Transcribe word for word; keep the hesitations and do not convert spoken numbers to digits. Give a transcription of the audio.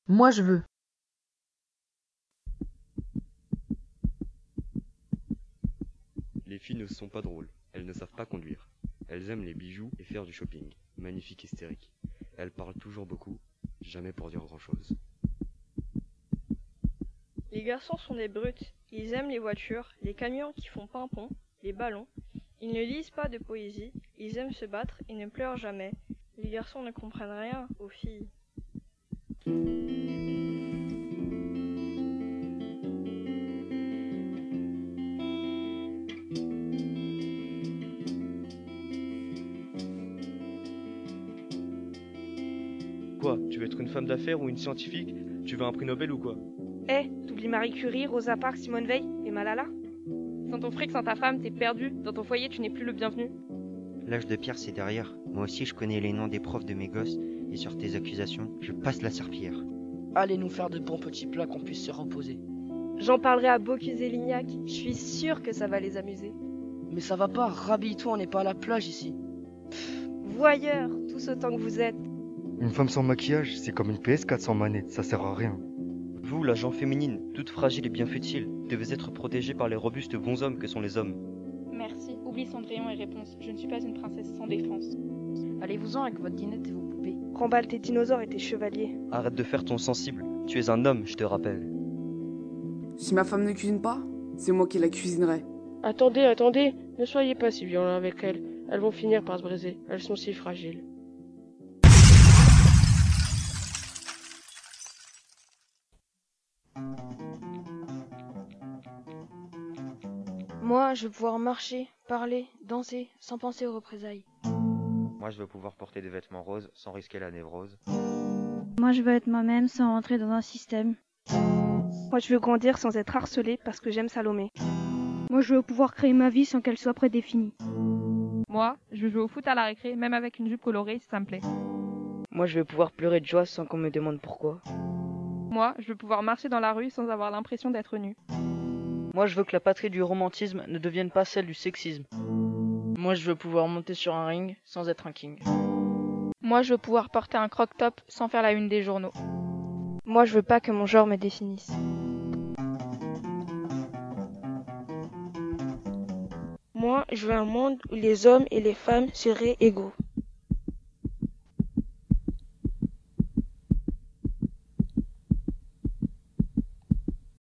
Moi je veux. Les filles ne sont pas drôles, elles ne savent pas conduire. Elles aiment les bijoux et faire du shopping. Magnifique hystérique. Elles parlent toujours beaucoup, jamais pour dire grand-chose. Les garçons sont des brutes. Ils aiment les voitures, les camions qui font pimpon, les ballons. Ils ne lisent pas de poésie, ils aiment se battre et ne pleurent jamais. Les garçons ne comprennent rien aux filles. Quoi? Tu veux être une femme d'affaires ou une scientifique? Tu veux un prix Nobel ou quoi? Eh, t'oublies Marie Curie, Rosa Parks, Simone Veil et Malala? Sans ton fric, sans ta femme, t'es perdu. Dans ton foyer, tu n'es plus le bienvenu. L'âge de pierre, c'est derrière. Moi aussi, je connais les noms des profs de mes gosses. Et sur tes accusations, je passe la serpillière. Allez nous faire de bons petits plats qu'on puisse se reposer. J'en parlerai à Bocuse et Lignac. Je suis sûre que ça va les amuser. Mais ça va pas, rhabille-toi, on n'est pas à la plage ici. Voyeurs, tous autant que vous êtes. Une femme sans maquillage, c'est comme une P S quatre sans manette, ça sert à rien. Vous, la gent féminine, toute fragile et bien futile, devez être protégée par les robustes bonshommes que sont les hommes. Merci, oublie Cendrillon et réponse. Je ne suis pas une princesse sans défense. Allez-vous-en avec votre dinette et vos poupées. Remballe tes dinosaures et tes chevaliers. Arrête de faire ton sensible. Tu es un homme, je te rappelle. Si ma femme ne cuisine pas, c'est moi qui la cuisinerai. Attendez, attendez, ne soyez pas si violents avec elles. Elles vont finir par se briser. Elles sont si fragiles. Moi, je veux pouvoir marcher, parler, danser, sans penser aux représailles. Moi, je veux pouvoir porter des vêtements roses sans risquer la névrose. Moi, je veux être moi-même sans rentrer dans un système. Moi, je veux grandir sans être harcelée parce que j'aime Salomé. Moi, je veux pouvoir créer ma vie sans qu'elle soit prédéfinie. Moi, je veux jouer au foot à la récré, même avec une jupe colorée, si ça me plaît. Moi, je veux pouvoir pleurer de joie sans qu'on me demande pourquoi. Moi, je veux pouvoir marcher dans la rue sans avoir l'impression d'être nue. Moi, je veux que la patrie du romantisme ne devienne pas celle du sexisme. Moi, je veux pouvoir monter sur un ring sans être un king. Moi, je veux pouvoir porter un croc-top sans faire la une des journaux. Moi, je veux pas que mon genre me définisse. Moi, je veux un monde où les hommes et les femmes seraient égaux.